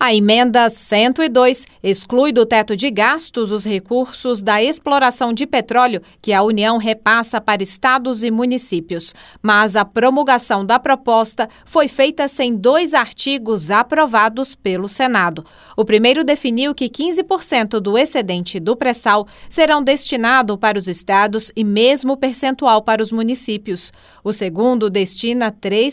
A emenda 102 exclui do teto de gastos os recursos da exploração de petróleo que a União repassa para estados e municípios. Mas a promulgação da proposta foi feita sem 2 artigos aprovados pelo Senado. O primeiro definiu que 15% do excedente do pré-sal serão destinados para os estados e mesmo percentual para os municípios. O segundo destina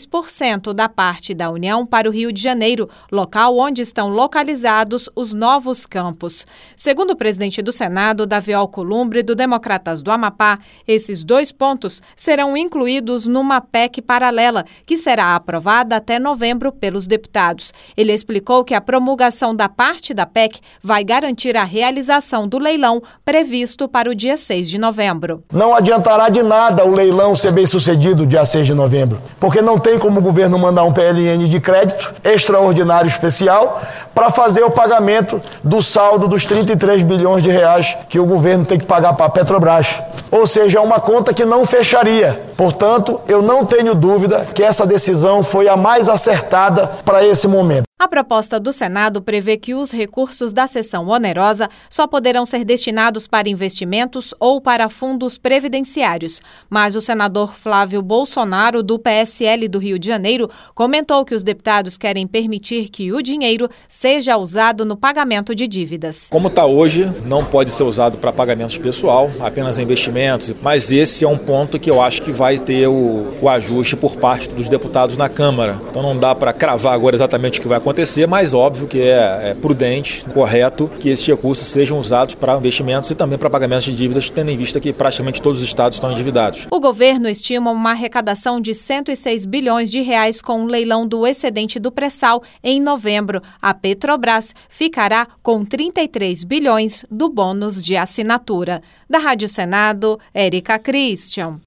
3% da parte da União para o Rio de Janeiro, local onde estão localizados os novos campos. Segundo o presidente do Senado, Davi Alcolumbre, do Democratas do Amapá, esses 2 pontos serão incluídos numa PEC paralela, que será aprovada até novembro pelos deputados. Ele explicou que a promulgação da parte da PEC vai garantir a realização do leilão previsto para o dia 6 de novembro. Não adiantará de nada o leilão ser bem sucedido dia 6 de novembro, porque não tem como o governo mandar um PLN de crédito extraordinário especial para fazer o pagamento do saldo dos 33 bilhões de reais que o governo tem que pagar para a Petrobras. Ou seja, é uma conta que não fecharia. Portanto, eu não tenho dúvida que essa decisão foi a mais acertada para esse momento. A proposta do Senado prevê que os recursos da seção onerosa só poderão ser destinados para investimentos ou para fundos previdenciários. Mas o senador Flávio Bolsonaro, do PSL do Rio de Janeiro, comentou que os deputados querem permitir que o dinheiro seja usado no pagamento de dívidas. Como está hoje, não pode ser usado para pagamentos pessoal, apenas investimentos. Mas esse é um ponto que eu acho que vai ter o ajuste por parte dos deputados na Câmara. Então não dá para cravar agora exatamente o que vai acontecer, mas óbvio que é prudente, correto, que esses recursos sejam usados para investimentos e também para pagamentos de dívidas, tendo em vista que praticamente todos os estados estão endividados. O governo estima uma arrecadação de 106 bilhões de reais com o leilão do excedente do pré-sal em novembro. A Petrobras ficará com 33 bilhões do bônus de assinatura. Da Rádio Senado, Érica Christian.